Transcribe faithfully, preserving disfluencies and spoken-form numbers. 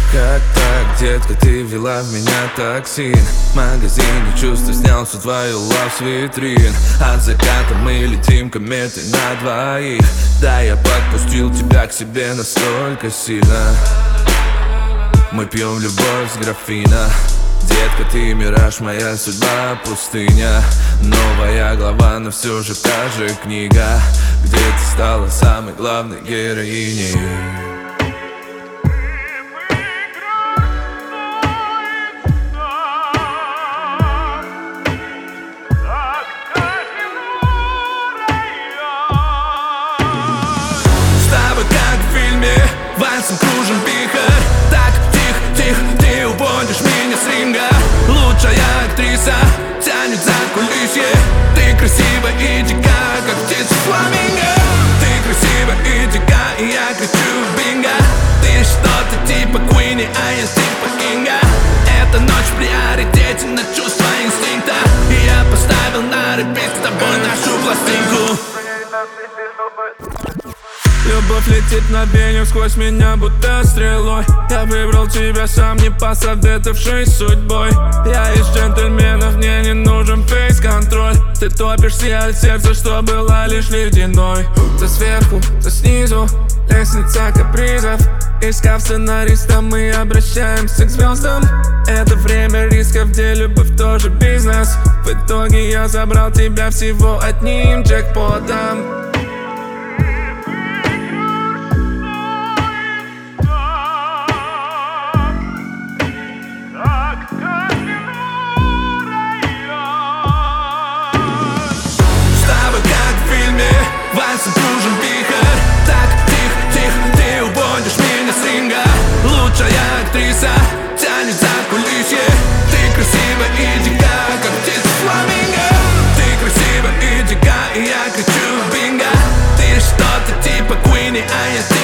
Как так, детка, ты ввела в меня токсин? В магазине чувства снял всю твою лав с витрин. От заката мы летим кометой на двоих. Да, я подпустил тебя к себе настолько сильно. Мы пьем любовь с графина. Детка, ты мираж, моя судьба пустыня. Новая глава, но все же та же книга, где ты стала самой главной героиней. Вальсом кружим вихрь. Так, тихо, тихо, ты уводишь меня с ринга. Лучшая актриса тянет за кулисье. Ты красива и дика, как птица фламинго. Ты красива и дика, и я кричу бинго. Ты что-то типа Куини, а я типа Кинга. Эта ночь в приоритете на чувства инстинкта. И я поставил на репит с тобой нашу пластинку. Любовь летит мгновением сквозь меня, будто стрелой. Я выбрал тебя сам, не посоветовавшись судьбой. Я из джентльменов, мне не нужен фейс-контроль. Ты топишься от сердца, что была лишь ледяной. То сверху, то снизу, лестница капризов. Искав сценариста, мы обращаемся к звездам. Это время рисков, где любовь тоже бизнес. В итоге я забрал тебя всего одним джекпотом. Вальсом кружим вихрь. Так, тихо, тихо, ты уводишь меня с ринга. Лучшая актриса тянет за кулисье. Ты красива и дика, как птица фламинго. Ты красива и дика, и я кричу бинго. Ты что-то типа Куини, а я